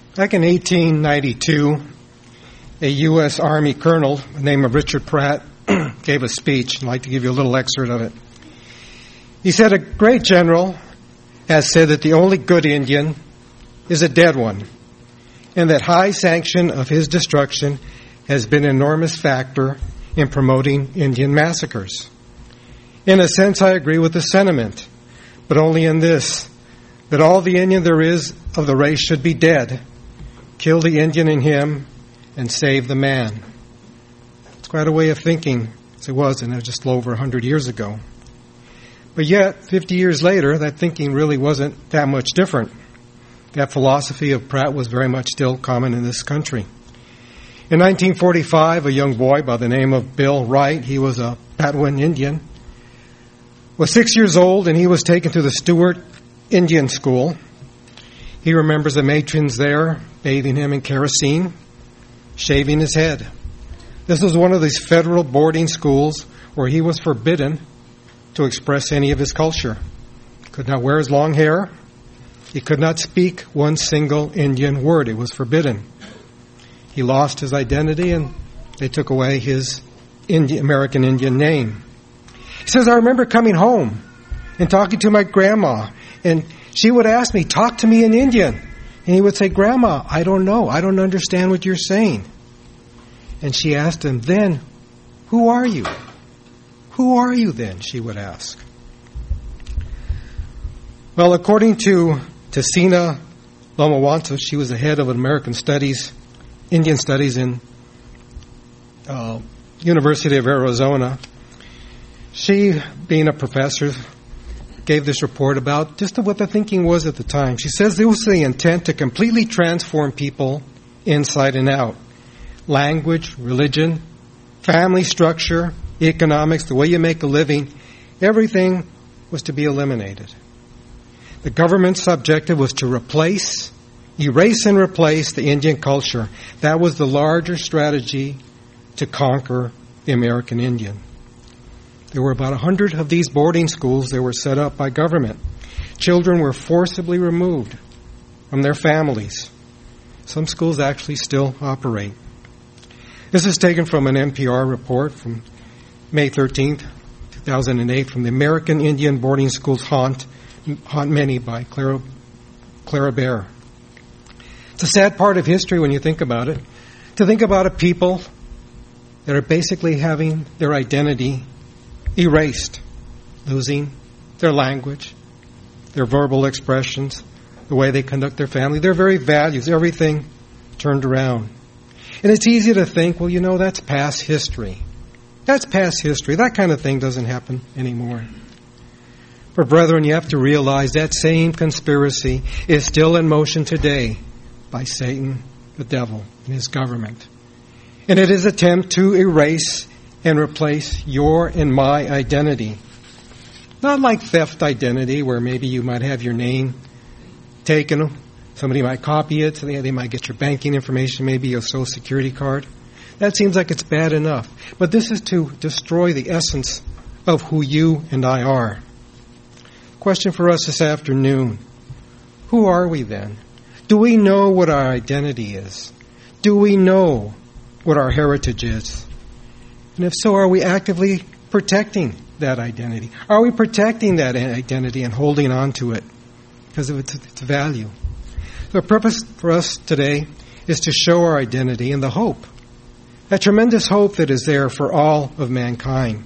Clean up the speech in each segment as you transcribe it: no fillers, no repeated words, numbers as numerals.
Back in 1892, a U.S. Army colonel, the name of Richard Pratt, gave a speech. I'd like to give you a little excerpt of it. He said, "A great general has said that the only good Indian is a dead one, and that high sanction of his destruction has been an enormous factor in promoting Indian massacres. In a sense, I agree with the sentiment, but only in this, that all the Indian there is of the race should be dead. Kill the Indian in him and save the man." It's quite a way of thinking, as it was, and just a little over 100 years ago. But yet, 50 years later, that thinking really wasn't that much different. That philosophy of Pratt was very much still common in this country. In 1945, a young boy by the name of Bill Wright, he was a Patwin Indian, was 6 years old, and he was taken to the Stewart Indian School. He remembers the matrons there bathing him in kerosene, shaving his head. This was one of these federal boarding schools where he was forbidden to express any of his culture. He could not wear his long hair. He could not speak one single Indian word. It was forbidden. He lost his identity, and they took away his American Indian name. He says, "I remember coming home and talking to my grandma, and she would ask me, 'Talk to me in Indian.' And he would say, 'Grandma, I don't know. I don't understand what you're saying.' And she asked him, 'Then, who are you? Who are you then?' she would ask." Well, according to Tessina Lomawanta, she was the head of American Studies, Indian Studies in University of Arizona. She, being a professor, gave this report about just what the thinking was at the time. She says there was the intent to completely transform people inside and out. Language, religion, family structure, economics, the way you make a living, everything was to be eliminated. The government's objective was to erase and replace the Indian culture. That was the larger strategy to conquer the American Indian. There were about 100 of these boarding schools that were set up by government. Children were forcibly removed from their families. Some schools actually still operate. This is taken from an NPR report from May 13th, 2008, from the American Indian Boarding Schools Haunt Many by Clara Bear. It's a sad part of history when you think about it, to think about a people that are basically having their identity erased, losing their language, their verbal expressions, the way they conduct their family, their very values, everything turned around. And it's easy to think, well, that's past history. That's past history. That kind of thing doesn't happen anymore. But brethren, you have to realize that same conspiracy is still in motion today by Satan, the devil, and his government. And it is an attempt to erase and replace your and my identity. Not like theft identity, where maybe you might have your name taken. Somebody might copy it. They might get your banking information, maybe your social security card. That seems like it's bad enough. But this is to destroy the essence of who you and I are. Question for us this afternoon. Who are we then? Do we know what our identity is? Do we know what our heritage is? And if so, are we actively protecting that identity? Are we protecting that identity and holding on to it because of its value? The purpose for us today is to show our identity and the hope, that tremendous hope that is there for all of mankind.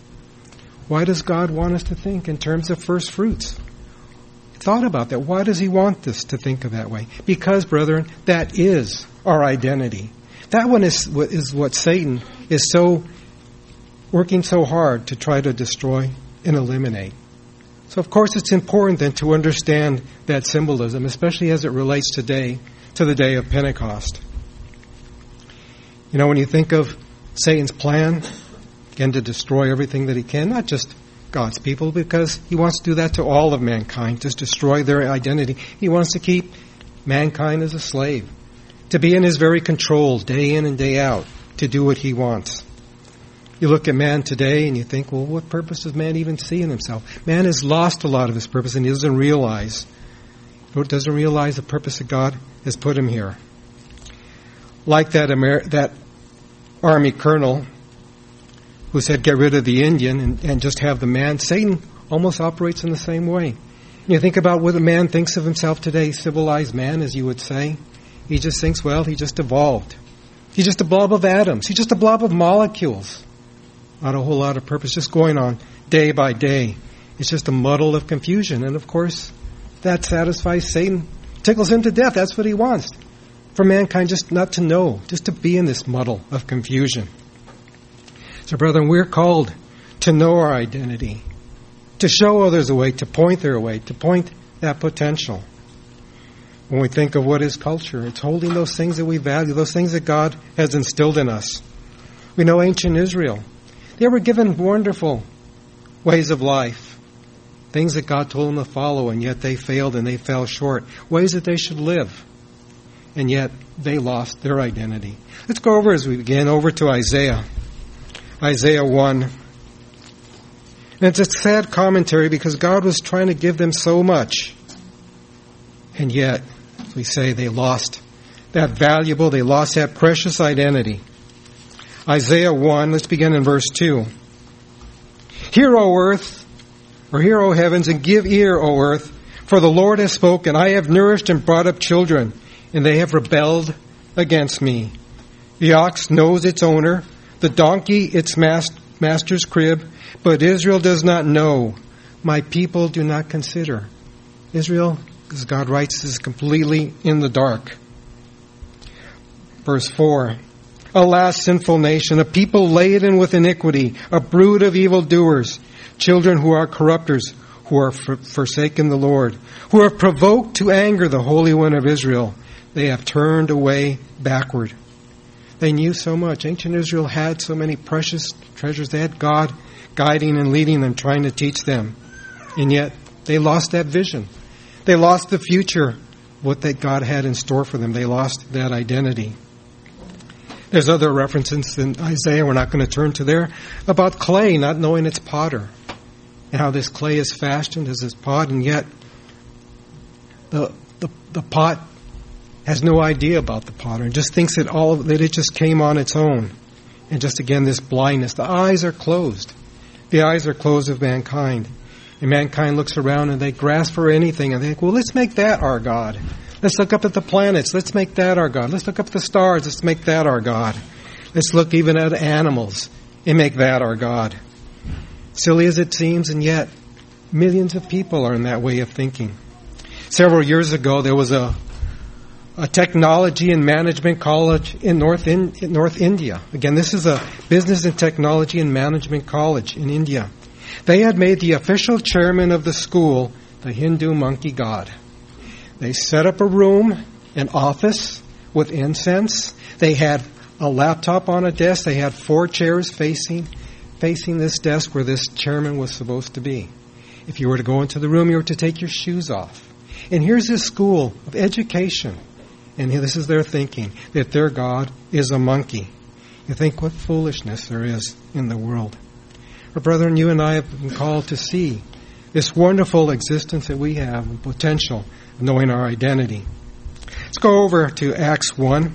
Why does God want us to think in terms of first fruits? Thought about that. Why does He want us to think of that way? Because, brethren, that is our identity. That one is what Satan is working so hard to try to destroy and eliminate. So, of course, it's important then to understand that symbolism, especially as it relates today to the day of Pentecost. When you think of Satan's plan, again, to destroy everything that he can, not just God's people, because he wants to do that to all of mankind, to destroy their identity. He wants to keep mankind as a slave, to be in his very control day in and day out, to do what he wants. You look at man today and you think, well, what purpose does man even see in himself? Man has lost a lot of his purpose and he doesn't realize but doesn't realize the purpose that God has put him here. Like that army colonel who said get rid of the Indian and just have the man, Satan almost operates in the same way. You think about what a man thinks of himself today, civilized man, as you would say. He just thinks, well, he just evolved. He's just a blob of atoms. He's just a blob of molecules. Not a whole lot of purpose, just going on day by day. It's just a muddle of confusion. And of course, that satisfies Satan. Tickles him to death. That's what he wants. For mankind just not to know, just to be in this muddle of confusion. So, brethren, we're called to know our identity, to show others a way, to point their way, to point that potential. When we think of what is culture, it's holding those things that we value, those things that God has instilled in us. We know ancient Israel. They were given wonderful ways of life, things that God told them to follow, and yet they failed and they fell short, ways that they should live, and yet they lost their identity. Let's go over as we begin, over to Isaiah 1. And it's a sad commentary because God was trying to give them so much, and yet, as we say, they lost that valuable, they lost that precious identity. Isaiah 1, let's begin in verse 2. Hear, O earth, or hear, O heavens, and give ear, O earth, for the Lord has spoken. I have nourished and brought up children, and they have rebelled against me. The ox knows its owner, the donkey its master's crib, but Israel does not know. My people do not consider. Israel, as God writes, is completely in the dark. Verse 4. Alas, sinful nation, a people laden with iniquity, a brood of evildoers, children who are corrupters, who are forsaken the Lord, who have provoked to anger the Holy One of Israel. They have turned away backward. They knew so much. Ancient Israel had so many precious treasures. They had God guiding and leading them, trying to teach them. And yet, they lost that vision. They lost the future, what that God had in store for them. They lost that identity. There's other references in Isaiah, we're not going to turn to there, about clay not knowing its potter, and how this clay is fashioned as this pot, and yet the pot has no idea about the potter and just thinks that it just came on its own. And just again, this blindness. The eyes are closed. The eyes are closed of mankind. And mankind looks around and they grasp for anything and they think, well, let's make that our God. Let's look up at the planets. Let's make that our God. Let's look up at the stars. Let's make that our God. Let's look even at animals and make that our God. Silly as it seems, and yet millions of people are in that way of thinking. Several years ago, there was a technology and management college in North India. Again, this is a business and technology and management college in India. They had made the official chairman of the school the Hindu monkey god. They set up a room, an office with incense. They had a laptop on a desk. They had 4 chairs facing this desk where this chairman was supposed to be. If you were to go into the room, you were to take your shoes off. And here's this school of education. And this is their thinking, that their God is a monkey. You think what foolishness there is in the world. But brethren, you and I have been called to see this wonderful existence that we have, and potential of knowing our identity. Let's go over to Acts 1.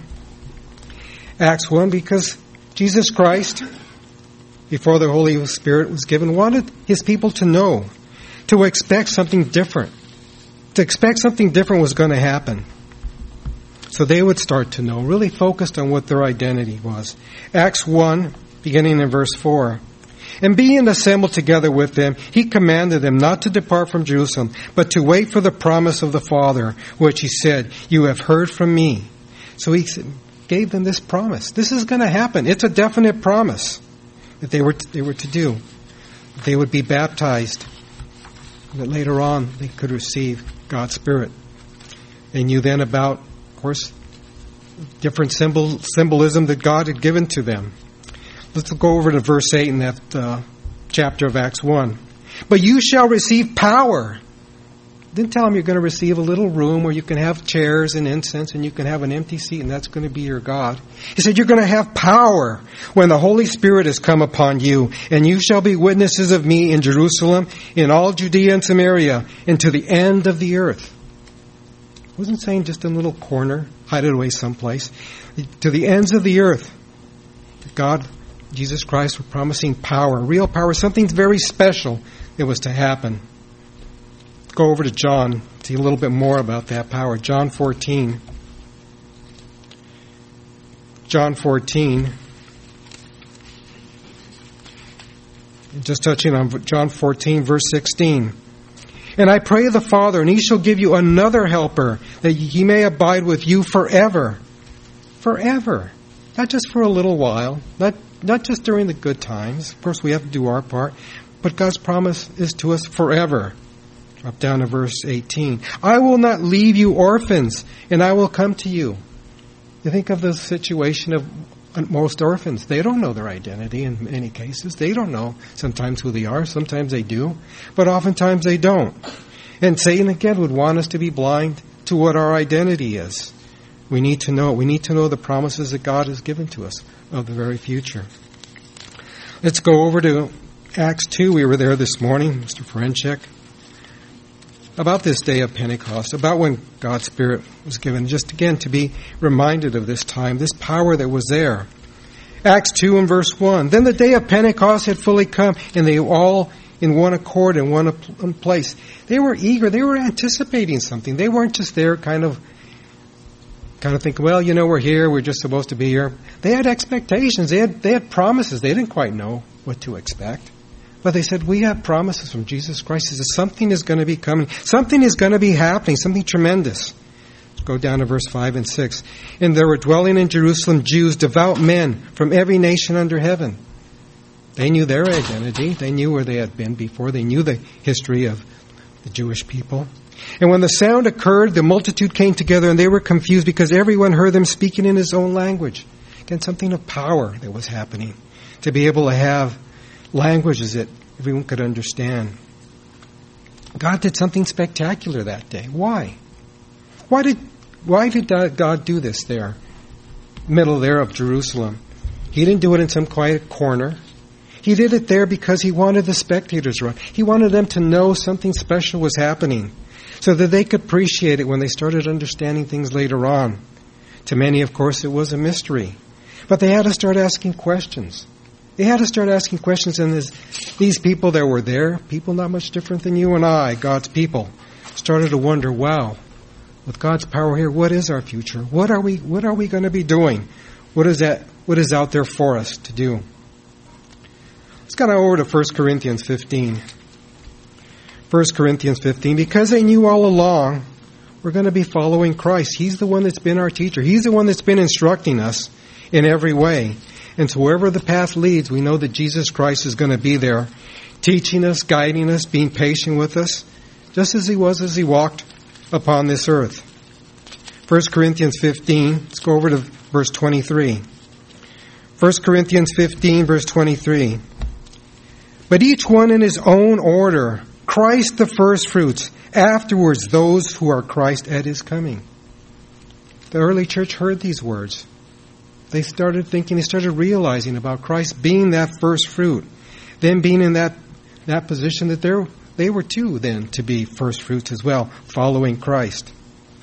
Acts 1, because Jesus Christ, before the Holy Spirit was given, wanted His people to know, to expect something different. To expect something different was going to happen. So they would start to know, really focused on what their identity was. Acts 1, beginning in verse 4. And being assembled together with them, He commanded them not to depart from Jerusalem, but to wait for the promise of the Father, which He said, you have heard from me. So He gave them this promise. This is going to happen. It's a definite promise that they were to do. They would be baptized. That later on they could receive God's Spirit. They knew then about, of course, different symbolism that God had given to them. Let's go over to verse 8 in that chapter of Acts 1. But you shall receive power. Didn't tell them you're going to receive a little room where you can have chairs and incense and you can have an empty seat and that's going to be your God. He said you're going to have power when the Holy Spirit has come upon you, and you shall be witnesses of me in Jerusalem, in all Judea and Samaria, and to the end of the earth. wasn't saying just in a little corner, hide it away someplace. To the ends of the earth, God, Jesus Christ, were promising power, real power, something very special that was to happen. Go over to John, see a little bit more about that power. John 14. John 14. Just touching on John 14, verse 16. And I pray the Father, and He shall give you another helper, that He may abide with you forever. Forever. Not just for a little while. Not just during the good times. Of course, we have to do our part. But God's promise is to us forever. Drop down to verse 18. I will not leave you orphans, and I will come to you. You think of the situation of most orphans. They don't know their identity in many cases. They don't know sometimes who they are. Sometimes they do. But oftentimes they don't. And Satan, again, would want us to be blind to what our identity is. We need to know. We need to know the promises that God has given to us of the very future. Let's go over to Acts 2. We were there this morning, Mr. Ferenchek. About this day of Pentecost, about when God's Spirit was given, just again to be reminded of this time, this power that was there. Acts 2 and verse 1. Then the day of Pentecost had fully come, and they were all in one accord and one place. They were eager. They were anticipating something. They weren't just there kind of thinking, well, we're here. We're just supposed to be here. They had expectations. They had promises. They didn't quite know what to expect. But they said, we have promises from Jesus Christ. He says, something is going to be coming. Something is going to be happening. Something tremendous. Let's go down to verse 5 and 6. And there were dwelling in Jerusalem Jews, devout men from every nation under heaven. They knew their identity. They knew where they had been before. They knew the history of the Jewish people. And when the sound occurred, the multitude came together, and they were confused because everyone heard them speaking in his own language. Again, something of power that was happening. To be able to have languages that everyone could understand. God did something spectacular that day. Why? Why did God do this there? Middle there of Jerusalem. He didn't do it in some quiet corner. He did it there because He wanted the spectators around. He wanted them to know something special was happening so that they could appreciate it when they started understanding things later on. To many, of course, it was a mystery. But they had to start asking questions. They had to start asking questions, and these people that were there, people not much different than you and I, God's people, started to wonder, wow, with God's power here, what is our future? What are we going to be doing? What is out there for us to do? Let's go over to 1 Corinthians 15. 1 Corinthians 15, because they knew all along we're going to be following Christ. He's the one that's been our teacher. He's the one that's been instructing us in every way. And so wherever the path leads, we know that Jesus Christ is going to be there, teaching us, guiding us, being patient with us, just as He was as He walked upon this earth. 1 Corinthians 15, let's go over to verse 23. 1 Corinthians 15, verse 23. But each one in his own order, Christ the firstfruits, afterwards those who are Christ at His coming. The early church heard these words. They started thinking, they started realizing about Christ being that first fruit. Them being in that position that they were too then to be first fruits as well, following Christ.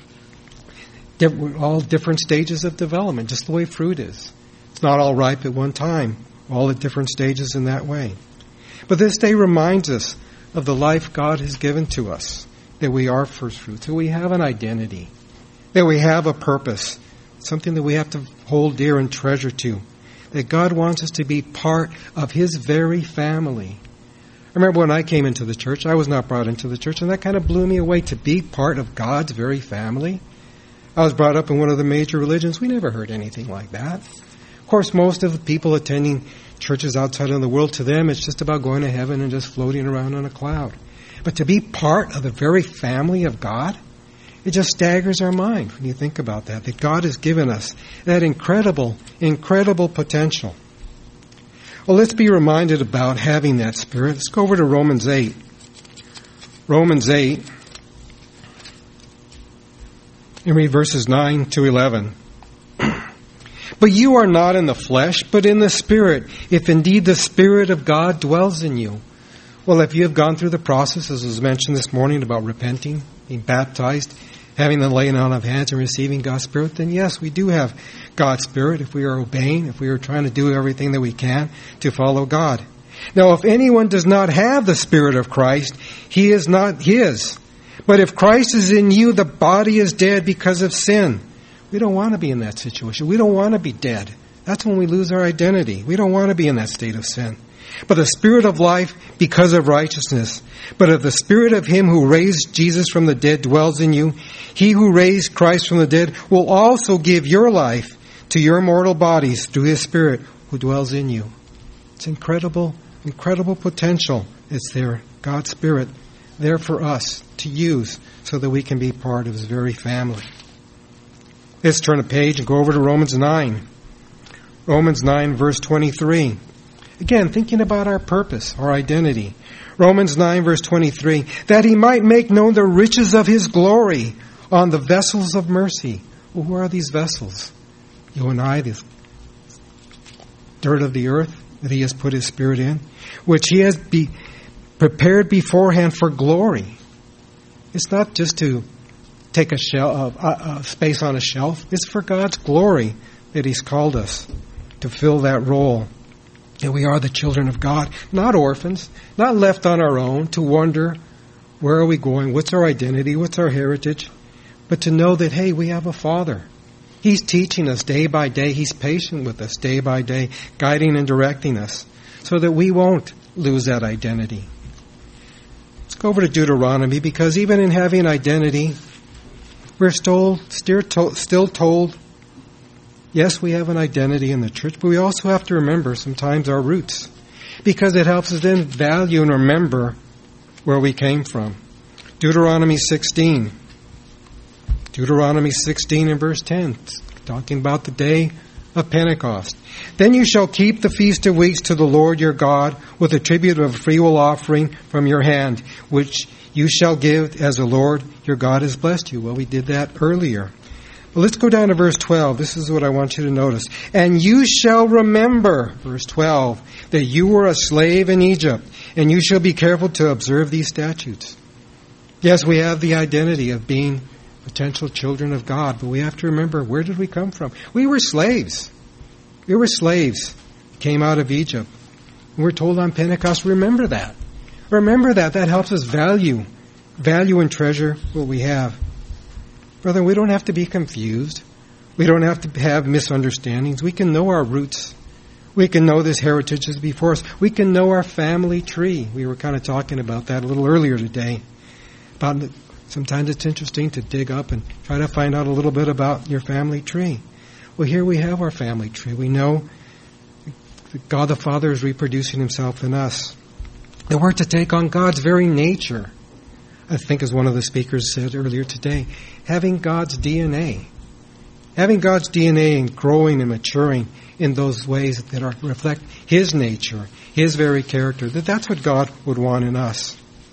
All different stages of development, just the way fruit is. It's not all ripe at one time. All at different stages in that way. But this day reminds us of the life God has given to us. That we are first fruits, that we have an identity, that we have a purpose. Something that we have to hold dear and treasure to. That God wants us to be part of His very family. I remember when I came into the church, I was not brought into the church, and that kind of blew me away to be part of God's very family. I was brought up in one of the major religions. We never heard anything like that. Of course, most of the people attending churches outside of the world, to them, it's just about going to heaven and just floating around on a cloud. But to be part of the very family of God, it just staggers our mind when you think about that God has given us that incredible, incredible potential. Well, let's be reminded about having that Spirit. Let's go over to Romans 8. Romans 8, and read verses 9 to 11. But you are not in the flesh, but in the Spirit, if indeed the Spirit of God dwells in you. Well, if you have gone through the process, as was mentioned this morning, about repenting, being baptized, having the laying on of hands and receiving God's Spirit, then yes, we do have God's Spirit if we are obeying, if we are trying to do everything that we can to follow God. Now, if anyone does not have the Spirit of Christ, he is not his. But if Christ is in you, the body is dead because of sin. We don't want to be in that situation. We don't want to be dead. That's when we lose our identity. We don't want to be in that state of sin. But the Spirit of life because of righteousness. But if the Spirit of Him who raised Jesus from the dead dwells in you, He who raised Christ from the dead will also give your life to your mortal bodies through His Spirit who dwells in you. It's incredible potential. It's there. God's Spirit there for us to use so that we can be part of His very family. Let's turn a page and go over to Romans 9. Romans 9 verse 23. Again, thinking about our purpose, our identity. Romans 9 verse 23. That He might make known the riches of His glory on the vessels of mercy. Well, who are these vessels? You and I, this dirt of the earth that He has put His Spirit in, which He has prepared beforehand for glory. It's not just to take a space on a shelf. It's for God's glory that He's called us to fill that role. And we are the children of God, not orphans, not left on our own to wonder, where are we going? What's our identity? What's our heritage? But to know that, hey, we have a Father. He's teaching us day by day. He's patient with us day by day, guiding and directing us so that we won't lose that identity. Let's go over to Deuteronomy, because even in having identity, we're still told, yes, we have an identity in the church, but we also have to remember sometimes our roots, because it helps us then value and remember where we came from. Deuteronomy 16. Deuteronomy 16 and verse 10, talking about the day of Pentecost. Then you shall keep the Feast of Weeks to the Lord your God with a tribute of a freewill offering from your hand, which you shall give as the Lord your God has blessed you. Well, we did that earlier. Well, let's go down to verse 12. This is what I want you to notice. And you shall remember, verse 12, that you were a slave in Egypt, and you shall be careful to observe these statutes. Yes, we have the identity of being potential children of God, but we have to remember, where did we come from? We were slaves. We were slaves. Came out of Egypt. And we're told on Pentecost, remember that. Remember that. That helps us value and treasure what we have. Brother, we don't have to be confused. We don't have to have misunderstandings. We can know our roots. We can know this heritage is before us. We can know our family tree. We were kind of talking about that a little earlier today. Sometimes it's interesting to dig up and try to find out a little bit about your family tree. Well, here we have our family tree. We know that God the Father is reproducing Himself in us. That we're to take on God's very nature. I think, as one of the speakers said earlier today, having God's DNA. Having God's DNA and growing and maturing in those ways that reflect His nature, His very character. That's what God would want in us.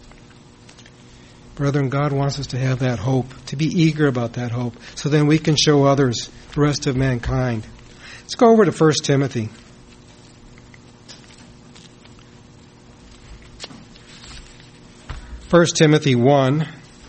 Brethren, God wants us to have that hope, to be eager about that hope, so then we can show others, the rest of mankind. Let's go over to 1 Timothy. 1 Timothy 1.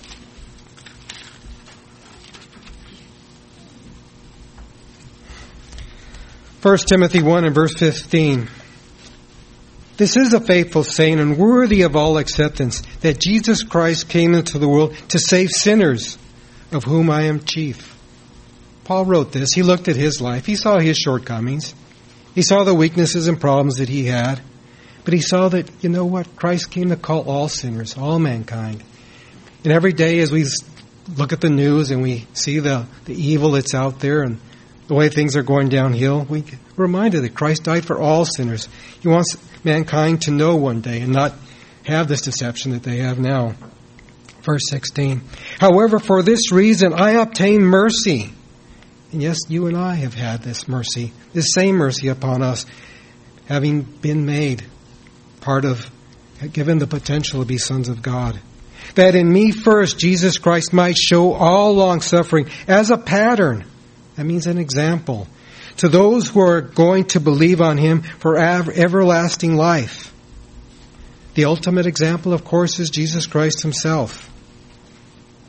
First Timothy 1 and verse 15. This is a faithful saying and worthy of all acceptance, that Jesus Christ came into the world to save sinners, of whom I am chief. Paul wrote this. He looked at his life. He saw his shortcomings. He saw the weaknesses and problems that he had. But he saw that, you know what? Christ came to call all sinners, all mankind. And every day as we look at the news and we see the evil that's out there and the way things are going downhill, we're reminded that Christ died for all sinners. He wants mankind to know one day and not have this deception that they have now. Verse 16. However, for this reason I obtain mercy. And yes, you and I have had this mercy, this same mercy upon us, having been made part of, given the potential to be sons of God. That in me first Jesus Christ might show all long-suffering as a pattern. That means an example to those who are going to believe on Him for everlasting life. The ultimate example, of course, is Jesus Christ Himself.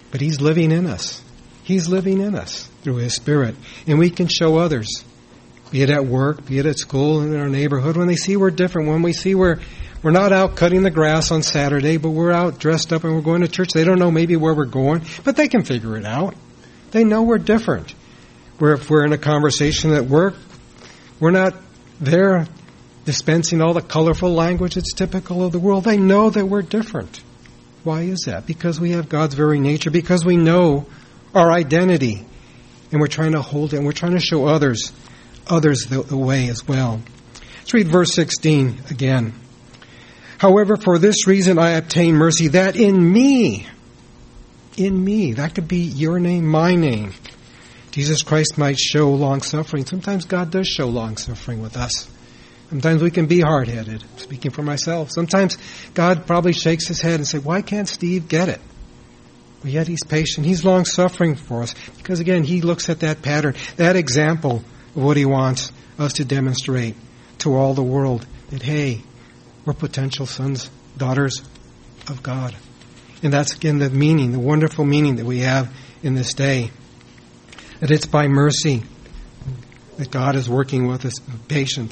But He's living in us. He's living in us through His Spirit. And we can show others, be it at work, be it at school, in our neighborhood, when they see we're different, when we see we're not out cutting the grass on Saturday, but we're out dressed up and we're going to church. They don't know maybe where we're going, but they can figure it out. They know we're different. If we're in a conversation at work, we're not there dispensing all the colorful language that's typical of the world. They know that we're different. Why is that? Because we have God's very nature, because we know our identity, and we're trying to hold it, and we're trying to show others the way as well. Let's read verse 16 again. However, for this reason I obtain mercy, that in me, that could be your name, my name, Jesus Christ might show long-suffering. Sometimes God does show long-suffering with us. Sometimes we can be hard-headed, speaking for myself. Sometimes God probably shakes His head and says, why can't Steve get it? But yet He's patient. He's long-suffering for us. Because again, He looks at that pattern, that example of what He wants us to demonstrate to all the world. That, hey, we're potential sons, daughters of God. And that's again the meaning, the wonderful meaning that we have in this day. That it's by mercy that God is working with us, patient.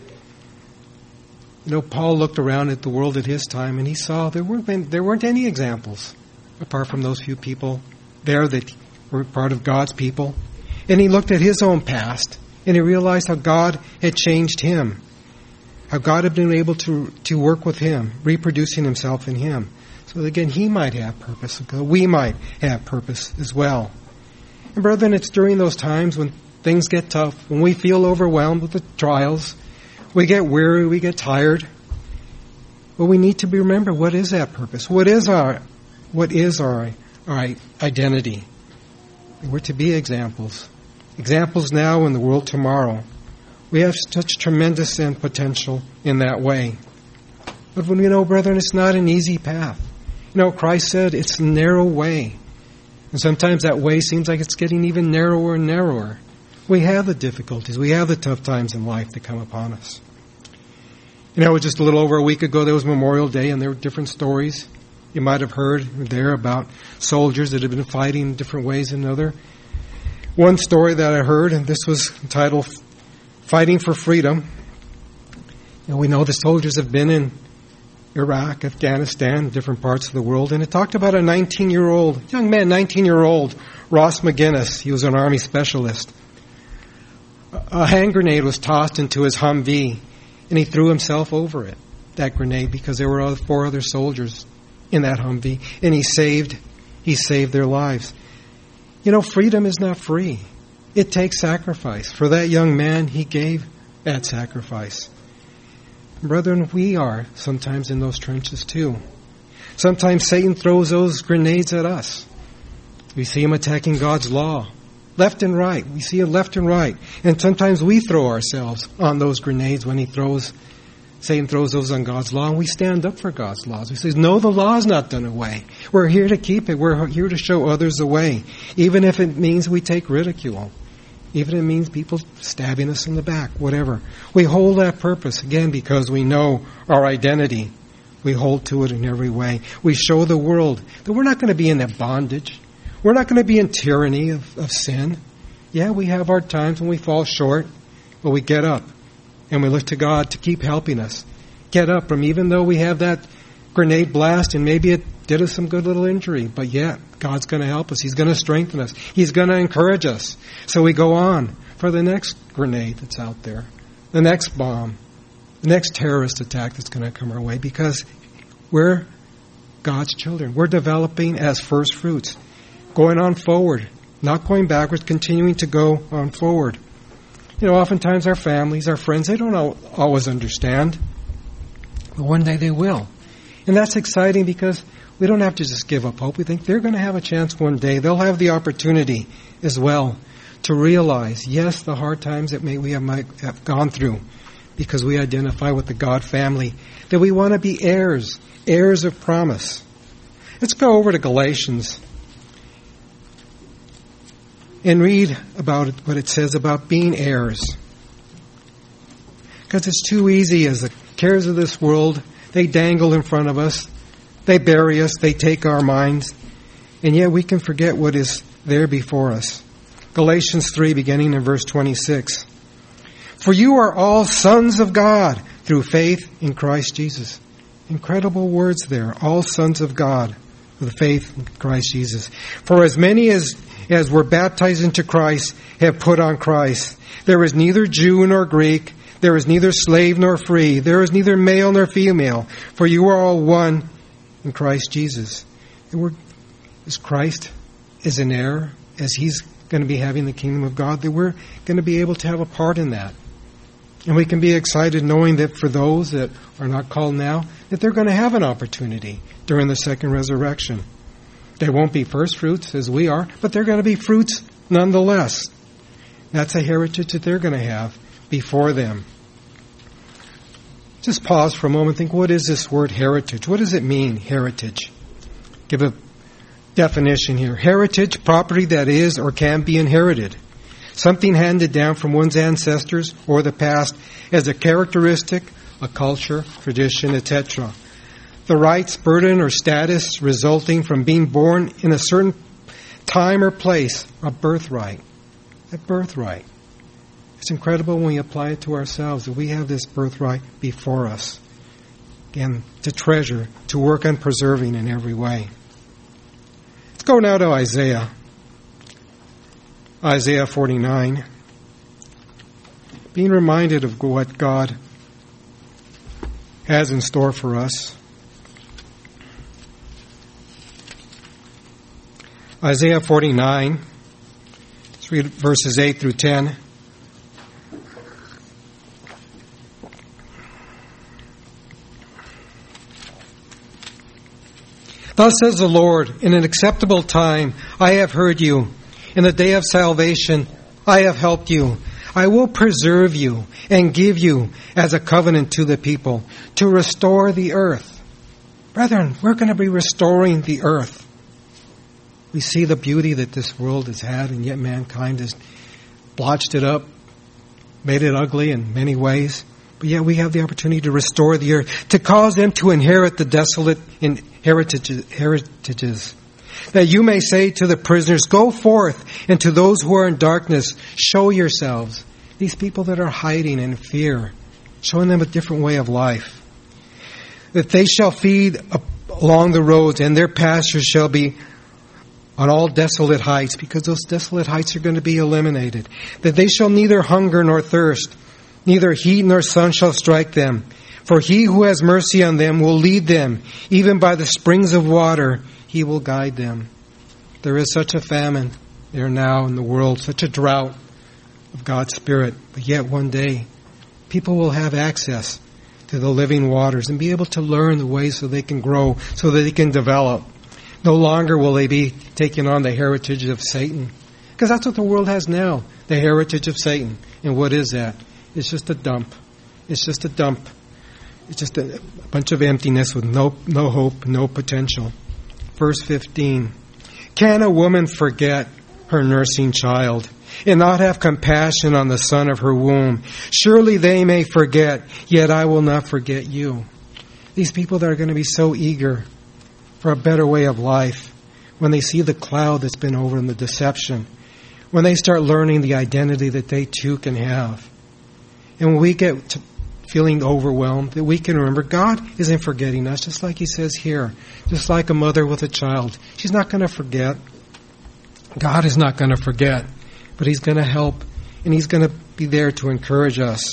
You know, Paul looked around at the world at his time and he saw there weren't any examples apart from those few people there that were part of God's people. And he looked at his own past and he realized how God had changed him, how God had been able to work with him, reproducing Himself in him. So again, he might have purpose. We might have purpose as well. And brethren, it's during those times when things get tough, when we feel overwhelmed with the trials, we get weary, we get tired. Well, we need to remember, what is that purpose? What is our identity? We're to be examples. Examples now in the world tomorrow. We have such tremendous potential in that way. But when brethren, it's not an easy path. Christ said it's a narrow way. And sometimes that way seems like it's getting even narrower and narrower. We have the difficulties. We have the tough times in life that come upon us. Just a little over a week ago, there was Memorial Day, and there were different stories you might have heard there about soldiers that have been fighting in different ways than another. One story that I heard, and this was entitled Fighting for Freedom. We know the soldiers have been in Iraq, Afghanistan, different parts of the world. And it talked about a 19-year-old, Ross McGinnis. He was an Army specialist. A hand grenade was tossed into his Humvee, and he threw himself over it, that grenade, because there were 4 other soldiers in that Humvee, and he saved their lives. Freedom is not free. It takes sacrifice. For that young man, he gave that sacrifice. Brethren, we are sometimes in those trenches too. Sometimes Satan throws those grenades at us. We see him attacking God's law, left and right. We see it left and right. And sometimes we throw ourselves on those grenades when Satan throws those on God's law, and we stand up for God's laws. We say, no, the law is not done away. We're here to keep it. We're here to show others the way, even if it means we take ridicule. Even if it means people stabbing us in the back, whatever. We hold that purpose, again, because we know our identity. We hold to it in every way. We show the world that we're not going to be in that bondage. We're not going to be in tyranny of sin. Yeah, we have our times when we fall short, but we get up and we look to God to keep helping us. Get up from, even though we have that grenade blast and maybe it did us some good little injury, but yet God's going to help us. He's going to strengthen us. He's going to encourage us. So we go on for the next grenade that's out there, the next bomb, the next terrorist attack that's going to come our way, because we're God's children. We're developing as first fruits, going on forward, not going backwards, continuing to go on forward. Oftentimes our families, our friends, they don't always understand, but one day they will. And that's exciting because we don't have to just give up hope. We think they're going to have a chance one day. They'll have the opportunity as well to realize, yes, the hard times that we might have gone through, because we identify with the God family, that we want to be heirs of promise. Let's go over to Galatians and read about what it says about being heirs. Because it's too easy as the cares of this world, they dangle in front of us. They bury us. They take our minds. and yet we can forget what is there before us. Galatians 3, beginning in verse 26. For you are all sons of God through faith in Christ Jesus. Incredible words there. All sons of God through faith in Christ Jesus. For as many as were baptized into Christ have put on Christ. There is neither Jew nor Greek. There is neither slave nor free. There is neither male nor female. For you are all one in Christ Jesus. As Christ is an heir, as He's going to be having the kingdom of God, that we're going to be able to have a part in that. And we can be excited knowing that for those that are not called now, that they're going to have an opportunity during the second resurrection. They won't be first fruits as we are, but they're going to be fruits nonetheless. That's a heritage that they're going to have before them. Just pause for a moment and think, what is this word heritage? What does it mean, heritage? Give a definition here. Heritage, property that is or can be inherited. Something handed down from one's ancestors or the past as a characteristic, a culture, tradition, etc. The rights, burden, or status resulting from being born in a certain time or place, a birthright. A birthright. It's incredible when we apply it to ourselves that we have this birthright before us. Again, to treasure, to work on preserving in every way. Let's go now to Isaiah. Isaiah 49. Being reminded of what God has in store for us. Isaiah 49. Let's read verses 8 through 10. Thus says the Lord, in an acceptable time I have heard you. In the day of salvation I have helped you. I will preserve you and give you as a covenant to the people, to restore the earth. Brethren, we're going to be restoring the earth. We see the beauty that this world has had, and yet mankind has blotched it up, made it ugly in many ways. But yet we have the opportunity to restore the earth, to cause them to inherit the desolate heritages. That you may say to the prisoners, go forth, and to those who are in darkness, show yourselves. These people that are hiding in fear, showing them a different way of life. That they shall feed along the roads, and their pastures shall be on all desolate heights, because those desolate heights are going to be eliminated. That they shall neither hunger nor thirst, neither heat nor sun shall strike them. For he who has mercy on them will lead them, even by the springs of water. He will guide them. There is such a famine there now in the world, such a drought of God's Spirit. But yet one day, people will have access to the living waters and be able to learn the ways so they can grow, so that they can develop. No longer will they be taking on the heritage of Satan. Because that's what the world has now, the heritage of Satan. And what is that? It's just a dump. It's just a dump. It's just a bunch of emptiness with no hope, no potential. Verse 15, can a woman forget her nursing child and not have compassion on the son of her womb? Surely they may forget, yet I will not forget you. These people that are going to be so eager for a better way of life, when they see the cloud that's been over them, the deception, when they start learning the identity that they too can have. And when we get to feeling overwhelmed, that we can remember God isn't forgetting us, just like He says here. Just like a mother with a child. She's not going to forget. God is not going to forget. But He's going to help, and He's going to be there to encourage us.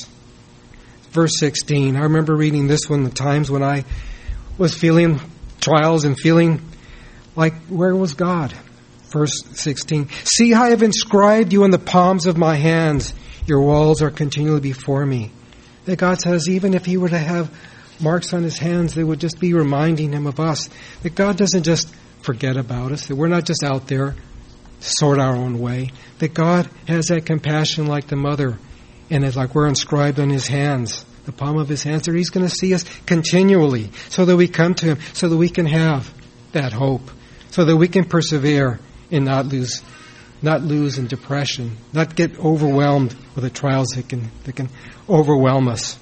Verse 16. I remember reading this one the times when I was feeling trials and feeling like, where was God? Verse 16. See, I have inscribed you in the palms of my hands. Your walls are continually before me. That God says even if He were to have marks on His hands, they would just be reminding Him of us. That God doesn't just forget about us. That we're not just out there to sort our own way. That God has that compassion like the mother. And it's like we're inscribed on His hands, the palm of His hands. That He's going to see us continually so that we come to Him, so that we can have that hope. So that we can persevere and not lose in depression, not get overwhelmed with the trials that can overwhelm us.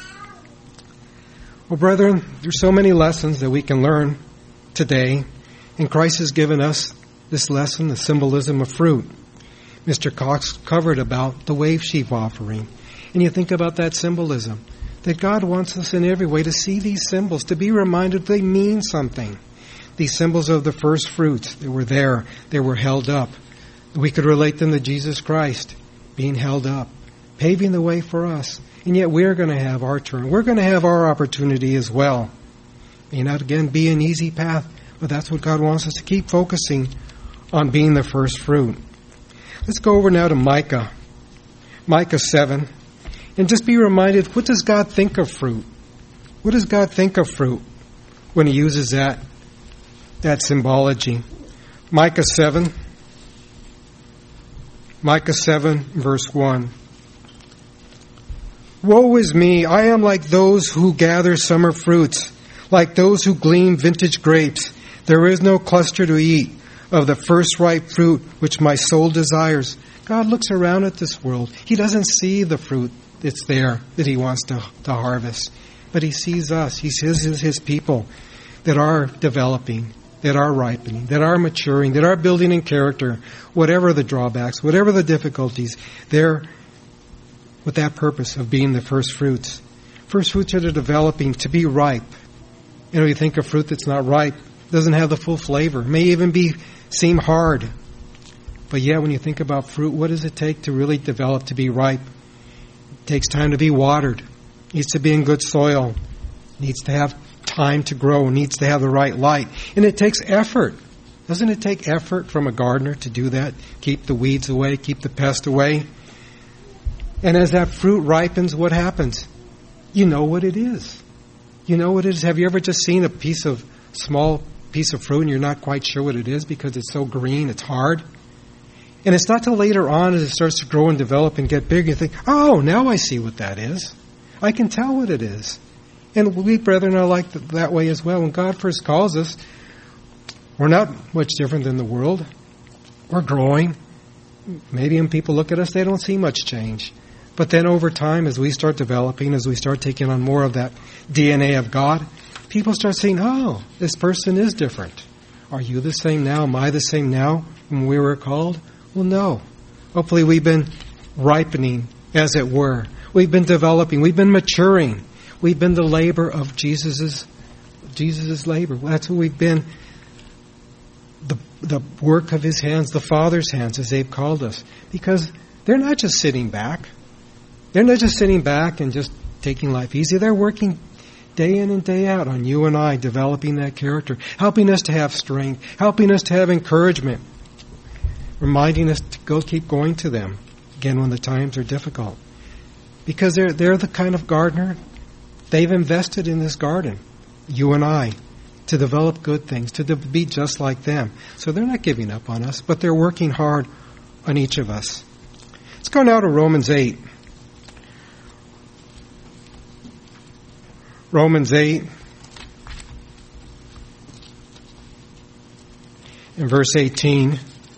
Well, brethren, there's so many lessons that we can learn today And Christ has given us this lesson, the symbolism of fruit. Mr. Cox covered about the wave sheaf offering. And you think about that symbolism, that God wants us in every way to see these symbols, to be reminded they mean something. These symbols of the first fruits, they were there, they were held up. We could relate them to Jesus Christ being held up, paving the way for us. And yet we're going to have our turn. We're going to have our opportunity as well. May not, again, be an easy path, but that's what God wants us to keep focusing on, being the first fruit. Let's go over now to Micah. Micah 7. And just be reminded, what does God think of fruit? What does God think of fruit when He uses that symbology? Micah 7. Micah 7, verse 1. Woe is me! I am like those who gather summer fruits, like those who glean vintage grapes. There is no cluster to eat of the first ripe fruit which my soul desires. God looks around at this world. He doesn't see the fruit that's there that He wants to harvest. But He sees us. He sees His people that are developing, that are ripening, that are maturing, that are building in character, whatever the drawbacks, whatever the difficulties, they're with that purpose of being the first fruits. First fruits are developing to be ripe. You think of fruit that's not ripe, doesn't have the full flavor, may even seem hard. But yet when you think about fruit, what does it take to really develop, to be ripe? It takes time to be watered. It needs to be in good soil. It needs to have time to grow. It needs to have the right light. And it takes effort. Doesn't it take effort from a gardener to do that? Keep the weeds away, keep the pest away. And as that fruit ripens, what happens? You know what it is. You know what it is. Have you ever just seen a small piece of fruit and you're not quite sure what it is because it's so green, it's hard? And it's not till later on as it starts to grow and develop and get big, you think, oh, now I see what that is. I can tell what it is. And we, brethren, are like that way as well. When God first calls us, we're not much different than the world. We're growing. Maybe when people look at us, they don't see much change. But then over time, as we start developing, as we start taking on more of that DNA of God, people start saying, oh, this person is different. Are you the same now? Am I the same now when we were called? Well, no. Hopefully we've been ripening, as it were. We've been developing. We've been maturing. We've been the labor of Jesus' labor. That's what we've been. The work of His hands, the Father's hands, as they've called us. Because they're not just sitting back. They're not just sitting back and just taking life easy. They're working day in and day out on you and I, developing that character, helping us to have strength, helping us to have encouragement, reminding us to keep going to them, again, when the times are difficult. Because they're the kind of gardener, they've invested in this garden, you and I, to develop good things, to be just like them. So they're not giving up on us, but they're working hard on each of us. Let's go now to Romans 8. Romans 8 and verse 18.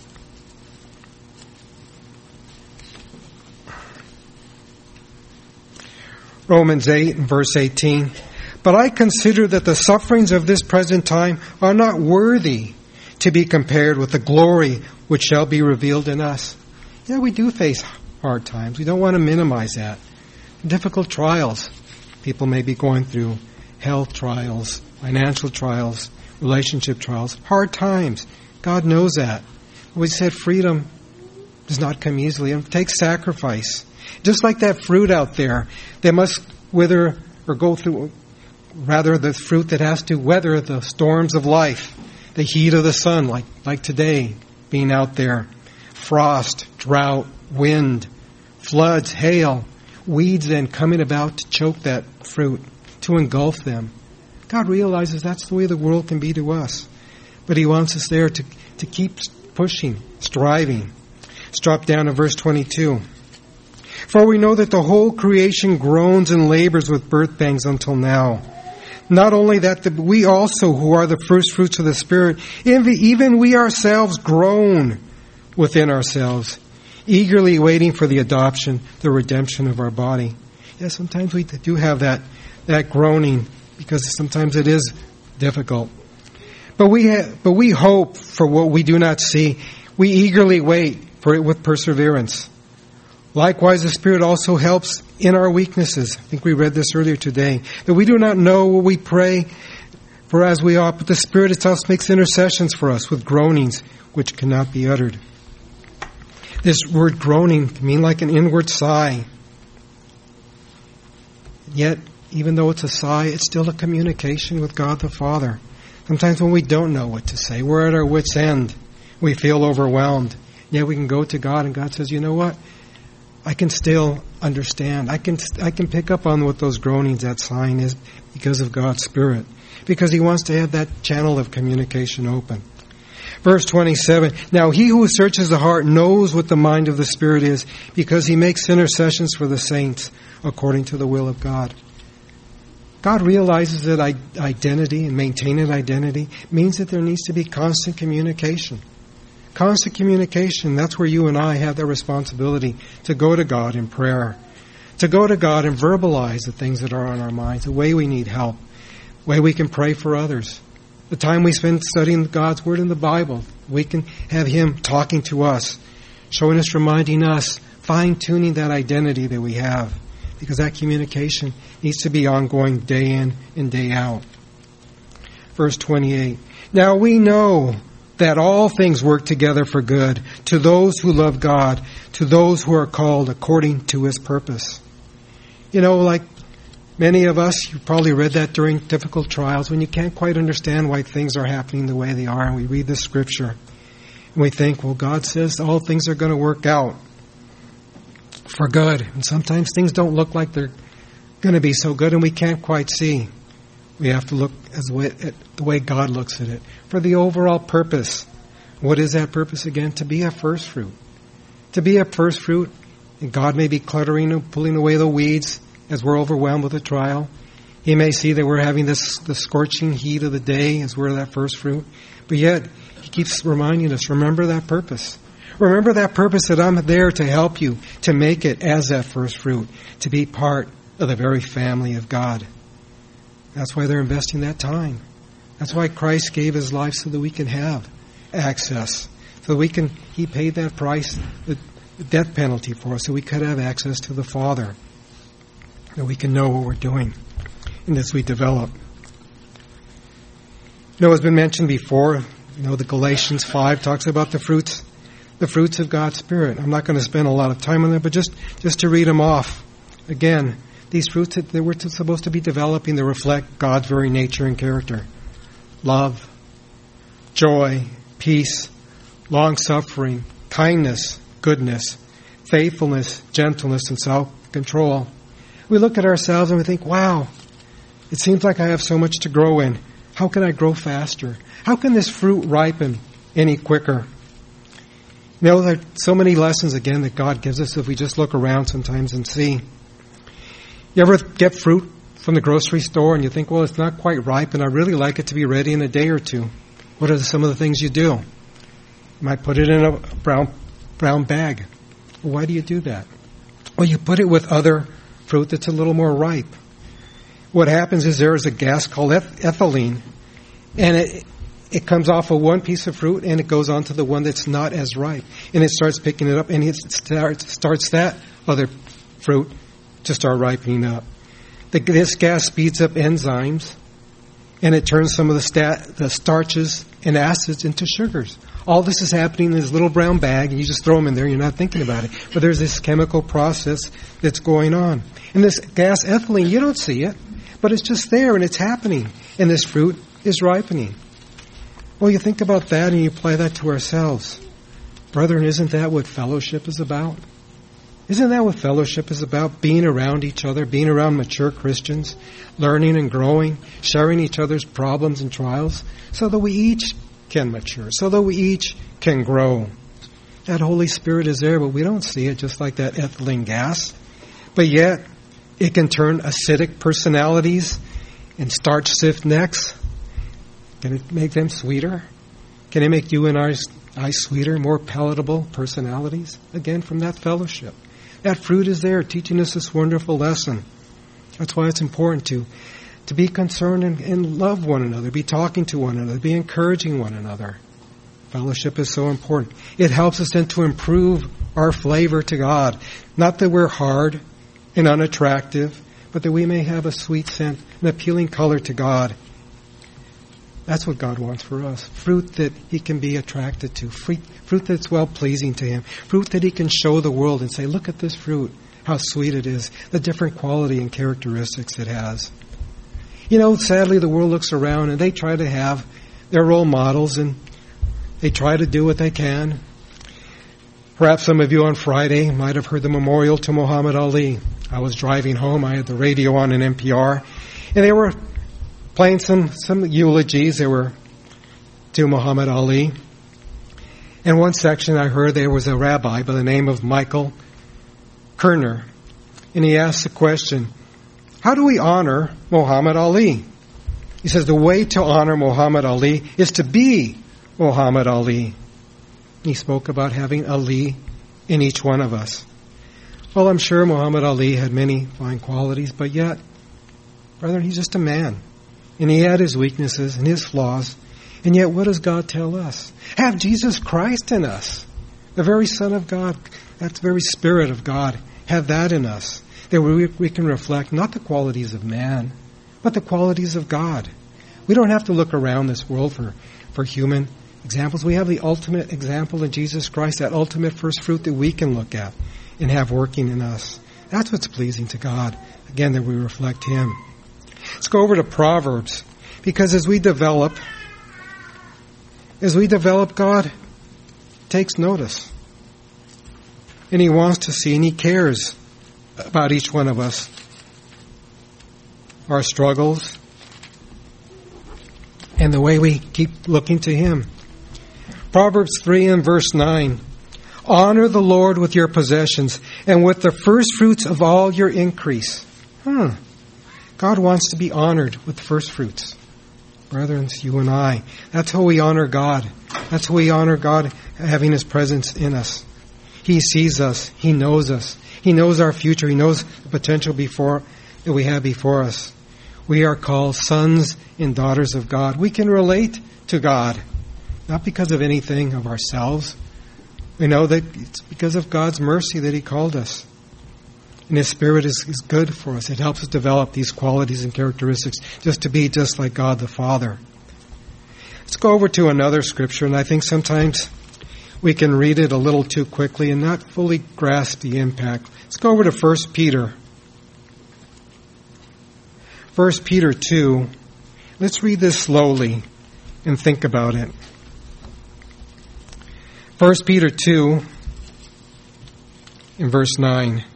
Romans 8 and verse 18. But I consider that the sufferings of this present time are not worthy to be compared with the glory which shall be revealed in us. Yeah, we do face hard times. We don't want to minimize that. Difficult trials. People may be going through health trials, financial trials, relationship trials, hard times. God knows that. We said freedom does not come easily. It takes sacrifice. Just like that fruit out there, they must wither or go through, rather the fruit that has to weather the storms of life, the heat of the sun, like today, being out there, frost, drought, wind, floods, hail, weeds then coming about to choke that fruit, to engulf them. God realizes that's the way the world can be to us. But He wants us there to keep pushing, striving. Let's drop down to verse 22. For we know that the whole creation groans and labors with birth pangs until now. Not only that, but we also, who are the first fruits of the Spirit, even we ourselves groan within ourselves, eagerly waiting for the adoption, the redemption of our body. Yeah, sometimes we do have that groaning, because sometimes it is difficult. But we hope for what we do not see. We eagerly wait for it with perseverance. Likewise, the Spirit also helps in our weaknesses. I think we read this earlier today. That we do not know what we pray for as we ought, but the Spirit itself makes intercessions for us with groanings which cannot be uttered. This word groaning can mean like an inward sigh. Yet, even though it's a sigh, it's still a communication with God the Father. Sometimes when we don't know what to say, we're at our wits' end. We feel overwhelmed. Yet we can go to God and God says, you know what? I can still understand. I can pick up on what those groanings, that sign is because of God's Spirit. Because He wants to have that channel of communication open. Verse 27, now He who searches the heart knows what the mind of the Spirit is, because He makes intercessions for the saints according to the will of God. God realizes that identity and maintaining identity means that there needs to be constant communication. Constant communication, that's where you and I have the responsibility to go to God in prayer. To go to God and verbalize the things that are on our minds, the way we need help, the way we can pray for others. The time we spend studying God's Word in the Bible, we can have Him talking to us, showing us, reminding us, fine-tuning that identity that we have. Because that communication needs to be ongoing day in and day out. Verse 28. Now we know that all things work together for good to those who love God, to those who are called according to His purpose. You know, like many of us, you've probably read that during difficult trials when you can't quite understand why things are happening the way they are. And we read the Scripture and we think, well, God says all things are going to work out for good. And sometimes things don't look like they're going to be so good and we can't quite see. We have to look at the way God looks at it. For the overall purpose. What is that purpose again? To be a first fruit. To be a first fruit. And God may be cluttering and pulling away the weeds as we're overwhelmed with a trial. He may see that we're having the scorching heat of the day as we're that first fruit. But yet, He keeps reminding us, remember that purpose. Remember that purpose that I'm there to help you to make it as that first fruit, to be part of the very family of God. That's why they're investing that time. That's why Christ gave His life so that we can have access. So that He paid that price, the death penalty for us, so we could have access to the Father. That we can know what we're doing and as we develop. You know, it's been mentioned before, the Galatians 5 talks about the fruits of God's Spirit. I'm not going to spend a lot of time on that, but just to read them off. Again, these fruits that we're supposed to be developing that reflect God's very nature and character. Love, joy, peace, long-suffering, kindness, goodness, faithfulness, gentleness, and self-control. We look at ourselves and we think, wow, it seems like I have so much to grow in. How can I grow faster? How can this fruit ripen any quicker? There are so many lessons, again, that God gives us if we just look around sometimes and see. You ever get fruit from the grocery store and you think, well, it's not quite ripe and I really like it to be ready in a day or two? What are some of the things you do? You might put it in a brown bag. Well, why do you do that? Well, you put it with other fruit that's a little more ripe. What happens is there is a gas called ethylene, and it comes off of one piece of fruit and it goes on to the one that's not as ripe. And it starts picking it up and it starts that other fruit to start ripening up. This gas speeds up enzymes and it turns some of the starches and acids into sugars. All this is happening in this little brown bag and you just throw them in there and you're not thinking about it. But there's this chemical process that's going on. And this gas ethylene, you don't see it, but it's just there and it's happening. And this fruit is ripening. Well, you think about that and you apply that to ourselves. Brethren, isn't that what fellowship is about? Isn't that what fellowship is about? Being around each other, being around mature Christians, learning and growing, sharing each other's problems and trials, so that we each can mature, so that we each can grow. That Holy Spirit is there, but we don't see it, just like that ethylene gas. But yet, it can turn acidic personalities and starch-sift necks. Can it make them sweeter? Can it make you and I sweeter, more palatable personalities? Again, from that fellowship. That fruit is there teaching us this wonderful lesson. That's why it's important to be concerned and love one another, be talking to one another, be encouraging one another. Fellowship is so important. It helps us then to improve our flavor to God. Not that we're hard and unattractive, but that we may have a sweet scent, an appealing color to God. That's what God wants for us. Fruit that He can be attracted to. Fruit that's well-pleasing to Him. Fruit that He can show the world and say, look at this fruit, how sweet it is, the different quality and characteristics it has. You know, sadly, the world looks around and they try to have their role models and they try to do what they can. Perhaps some of you on Friday might have heard the memorial to Muhammad Ali. I was driving home. I had the radio on in NPR, and they were playing some eulogies. They were to Muhammad Ali. In one section I heard there was a rabbi by the name of Michael Kerner, and he asked the question, how do we honor Muhammad Ali? He says the way to honor Muhammad Ali is to be Muhammad Ali. He spoke about having Ali in each one of us. Well, I'm sure Muhammad Ali had many fine qualities, but yet, brethren, he's just a man. And he had his weaknesses and his flaws. And yet, what does God tell us? Have Jesus Christ in us. The very Son of God, that very Spirit of God, have that in us. That we can reflect not the qualities of man, but the qualities of God. We don't have to look around this world for human examples. We have the ultimate example in Jesus Christ, that ultimate first fruit that we can look at and have working in us. That's what's pleasing to God. Again, that we reflect Him. Let's go over to Proverbs, because as we develop, God takes notice. And He wants to see, and He cares about each one of us. Our struggles, and the way we keep looking to Him. Proverbs 3 and verse 9. Honor the Lord with your possessions and with the first fruits of all your increase. God wants to be honored with first fruits. Brethren, you and I. That's how we honor God. That's how we honor God, having His presence in us. He sees us. He knows us. He knows our future. He knows the potential that we have before us. We are called sons and daughters of God. We can relate to God, not because of anything of ourselves. We know that it's because of God's mercy that He called us. And His Spirit is good for us. It helps us develop these qualities and characteristics just to be just like God the Father. Let's go over to another scripture, and I think sometimes we can read it a little too quickly and not fully grasp the impact. Let's go over to 1 Peter. 1 Peter 2. Let's read this slowly and think about it. 1 Peter 2 in verse 9.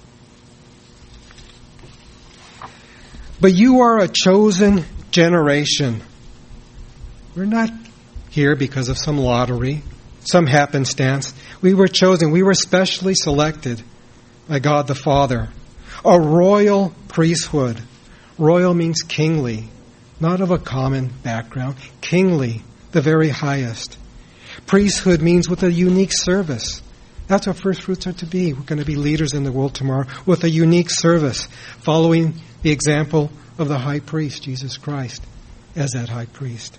But you are a chosen generation. We're not here because of some lottery, some happenstance. We were chosen. We were specially selected by God the Father. A royal priesthood. Royal means kingly, not of a common background. Kingly, the very highest. Priesthood means with a unique service. That's what first fruits are to be. We're going to be leaders in the world tomorrow with a unique service, following the example of the high priest, Jesus Christ, as that high priest.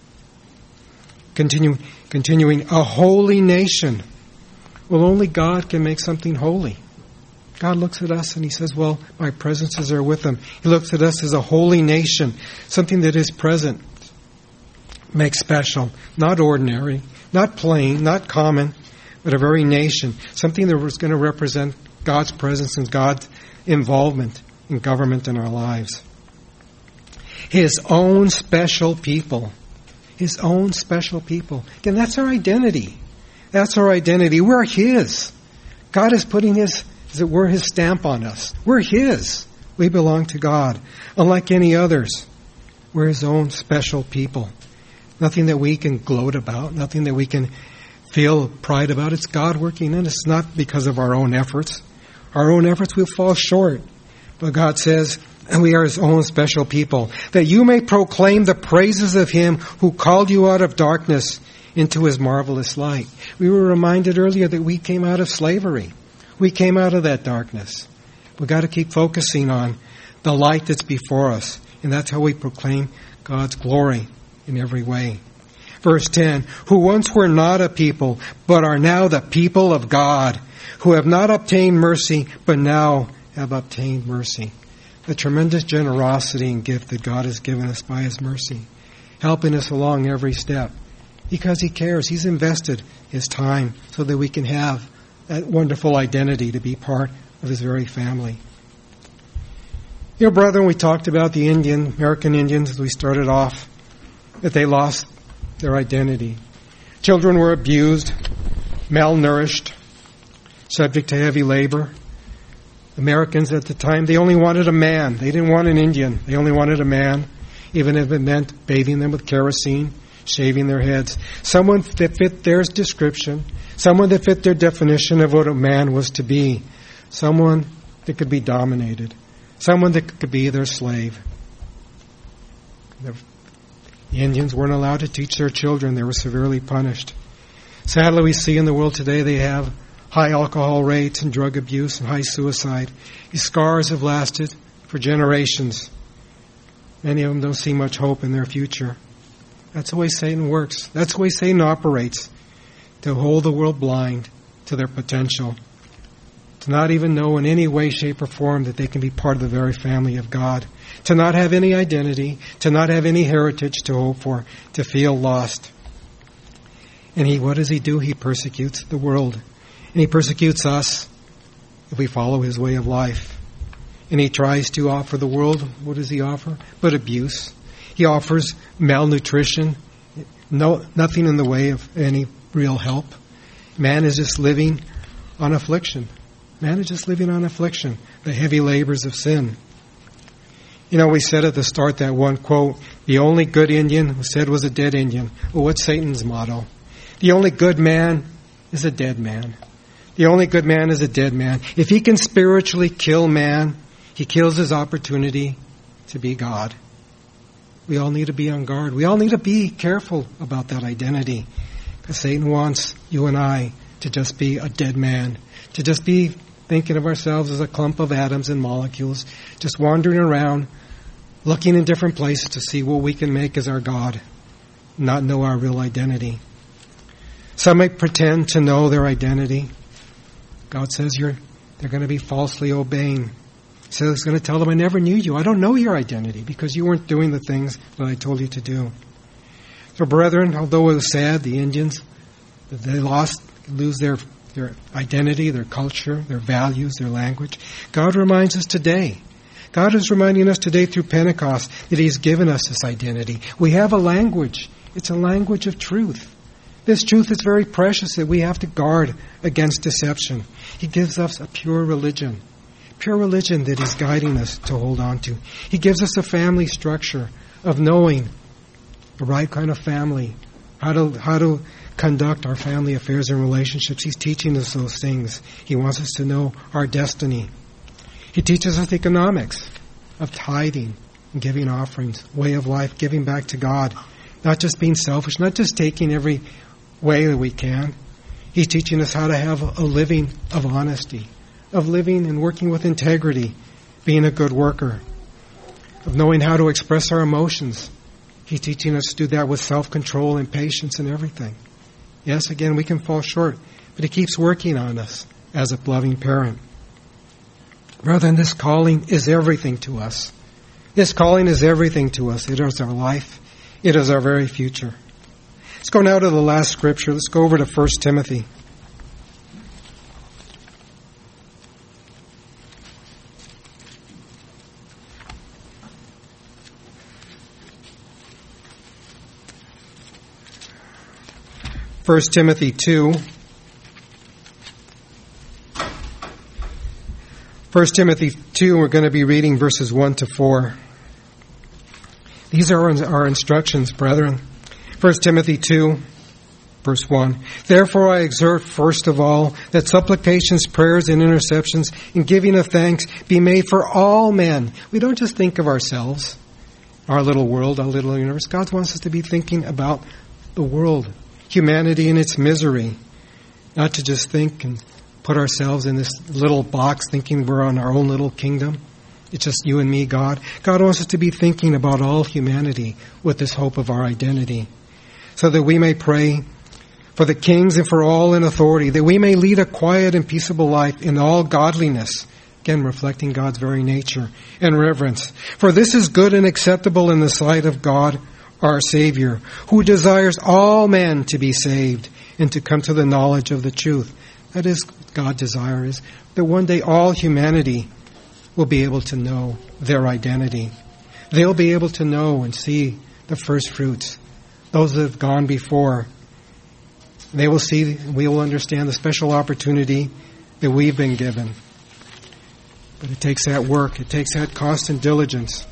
Continuing, a holy nation. Well, only God can make something holy. God looks at us and He says, well, my presence is there with them. He looks at us as a holy nation, something that is present, makes special, not ordinary, not plain, not common, but a very nation, something that was going to represent God's presence and God's involvement in government in our lives. His own special people. His own special people. Again, that's our identity. That's our identity. We're His. God is putting His, as it were, His stamp on us. We're His. We belong to God. Unlike any others, we're His own special people. Nothing that we can gloat about, nothing that we can feel pride about. It's God working in us. It's not because of our own efforts. Our own efforts will fall short. But God says, and we are His own special people, that you may proclaim the praises of Him who called you out of darkness into His marvelous light. We were reminded earlier that we came out of slavery. We came out of that darkness. We've got to keep focusing on the light that's before us. And that's how we proclaim God's glory in every way. Verse 10, who once were not a people, but are now the people of God, who have not obtained mercy, but now have obtained mercy. The tremendous generosity and gift that God has given us by His mercy, helping us along every step. Because He cares. He's invested His time so that we can have that wonderful identity to be part of His very family. You know, brethren, we talked about the American Indians as we started off, that they lost their identity. Children were abused, malnourished, subject to heavy labor. Americans at the time, they only wanted a man. They didn't want an Indian. They only wanted a man, even if it meant bathing them with kerosene, shaving their heads. Someone that fit their description, someone that fit their definition of what a man was to be. Someone that could be dominated. Someone that could be their slave. The Indians weren't allowed to teach their children. They were severely punished. Sadly, we see in the world today they have high alcohol rates and drug abuse and high suicide. These scars have lasted for generations. Many of them don't see much hope in their future. That's the way Satan works. That's the way Satan operates, to hold the world blind to their potential, to not even know in any way, shape, or form that they can be part of the very family of God, to not have any identity, to not have any heritage to hope for, to feel lost. And what does he do? He persecutes the world. And he persecutes us if we follow his way of life. And he tries to offer the world, what does he offer? But abuse. He offers malnutrition, nothing in the way of any real help. Man is just living on affliction. Man is just living on affliction, the heavy labors of sin. You know, we said at the start that one quote, the only good Indian was said was a dead Indian. Well, what's Satan's motto? The only good man is a dead man. The only good man is a dead man. If he can spiritually kill man, he kills his opportunity to be God. We all need to be on guard. We all need to be careful about that identity. Because Satan wants you and I to just be a dead man, to just be thinking of ourselves as a clump of atoms and molecules, just wandering around, looking in different places to see what we can make as our God, not know our real identity. Some may pretend to know their identity. God says they're going to be falsely obeying. He says he's going to tell them, I never knew you. I don't know your identity because you weren't doing the things that I told you to do. So brethren, although it was sad, the Indians, they lose their identity, their culture, their values, their language. God reminds us today. God is reminding us today through Pentecost that He's given us this identity. We have a language. It's a language of truth. This truth is very precious that we have to guard against deception. He gives us a pure religion that He's guiding us to hold on to. He gives us a family structure of knowing the right kind of family, how to conduct our family affairs and relationships. He's teaching us those things. He wants us to know our destiny. He teaches us economics of tithing and giving offerings, way of life, giving back to God, not just being selfish, not just taking every way that we can. He's teaching us how to have a living of honesty, of living and working with integrity, being a good worker, of knowing how to express our emotions. He's teaching us to do that with self-control and patience and everything. Yes, again, we can fall short, but He keeps working on us as a loving parent. Brethren, this calling is everything to us. This calling is everything to us. It is our life. It is our very future. Let's go now to the last scripture. Let's go over to 1 Timothy. First Timothy 2. 1 Timothy 2, we're going to be reading verses 1 to 4. These are our instructions, brethren. 1 Timothy 2, verse 1. Therefore I exhort first of all that supplications, prayers, and intercessions, and giving of thanks be made for all men. We don't just think of ourselves, our little world, our little universe. God wants us to be thinking about the world, humanity in its misery, not to just think and put ourselves in this little box thinking we're on our own little kingdom. it's just you and me, God. God wants us to be thinking about all humanity with this hope of our identity, so that we may pray for the kings and for all in authority, that we may lead a quiet and peaceable life in all godliness, again reflecting God's very nature, and reverence. For this is good and acceptable in the sight of God, our Savior, who desires all men to be saved and to come to the knowledge of the truth. That is, God's desire is that one day all humanity will be able to know their identity. They'll be able to know and see the first fruits, those that have gone before. They will see, we will understand the special opportunity that we've been given. But it takes that work. It takes that constant diligence.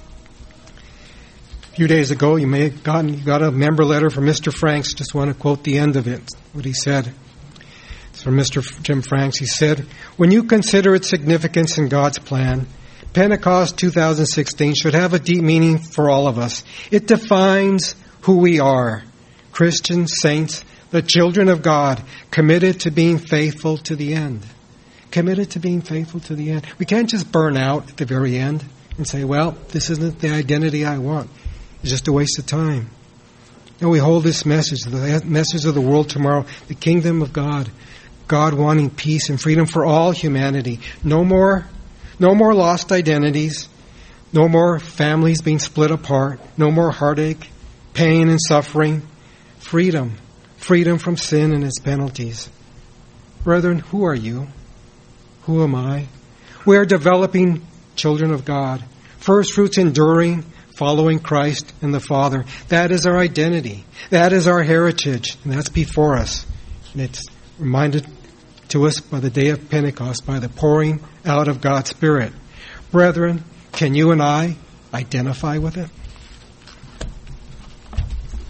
A few days ago, you may have got a member letter from Mr. Franks. Just want to quote the end of it, what he said. It's from Mr. Jim Franks. He said, "When you consider its significance in God's plan, Pentecost 2016 should have a deep meaning for all of us. It defines who we are, Christians, saints, the children of God, committed to being faithful to the end." Committed to being faithful to the end. We can't just burn out at the very end and say, well, this isn't the identity I want. It's just a waste of time. No, we hold this message, the message of the world tomorrow, the kingdom of God, God wanting peace and freedom for all humanity. No more lost identities, no more families being split apart, no more heartache, pain and suffering. Freedom from sin and its penalties. Brethren, who are you? Who am I? We are developing children of God. First fruits enduring, following Christ and the Father. That is our identity. That is our heritage. And that's before us. And it's reminded to us by the day of Pentecost, by the pouring out of God's Spirit. Brethren, can you and I identify with it?